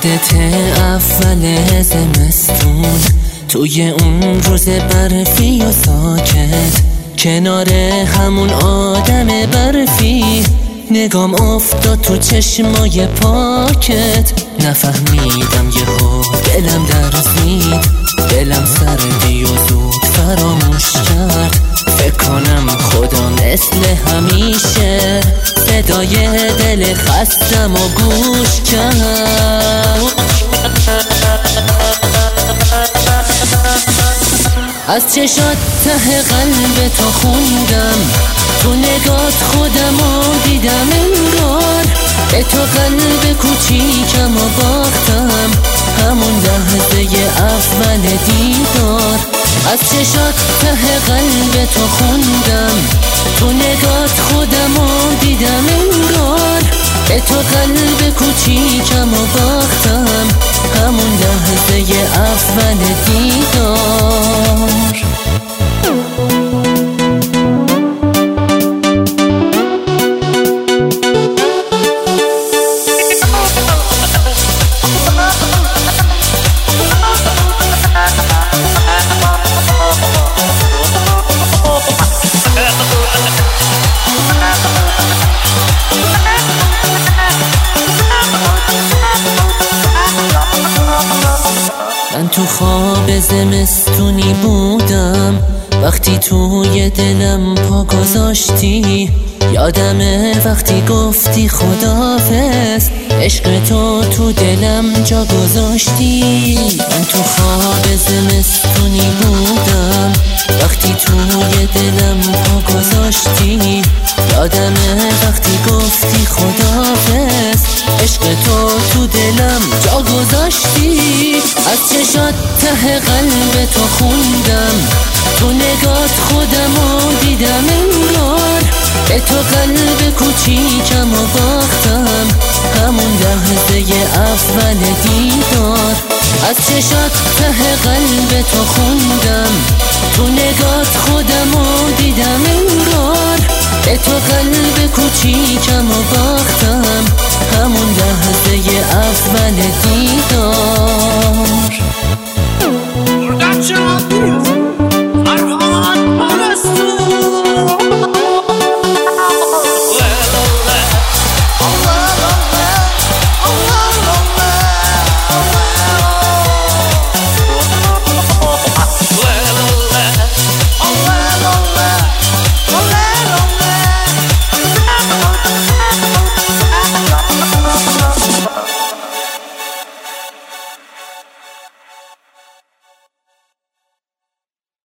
یادت اول زمستون توی اون روز برفی و ساکت کنار همون آدم برفی نگام افتاد تو چشمای پاکت نفهمیدم یهو دلم درزید دلم سردی و زود فراموش کرد فکر کنم خدا مثل همیشه صدای دل خستم و گوش کرد از چشات ته قلب تو خوندم تو نگات خودمو دیدم انگار به تو قلب کوچیکم و باختم همون لحظه اول دیدار از چشات ته قلب تو خوندم تو نگات خودمو دیدم انگار به تو قلب کوچیکم و باختم همون لحظه اول دیدار من تو خواب زمستونی بودم وقتی توی دلم پا گذاشتی یادمه وقتی گفتی خداحافظ عشق تو دلم جا گذاشتی من تو خواب زمستونی بودم وقتی توی دلم پا گذاشتی یادمه وقتی گفتی خداحافظ عشق تو دلم جا گذاشتی از چشات ته قلب تو خوندم تو نگات خودمو دیدم انگار به تو قلب کوچیکم و باختم همون لحظه اول دیدار از چشات ته قلب تو خوندم تو نگات خودمو دیدم انگار به تو قلب کوچیکم و باختم همون لحظه اول دیدار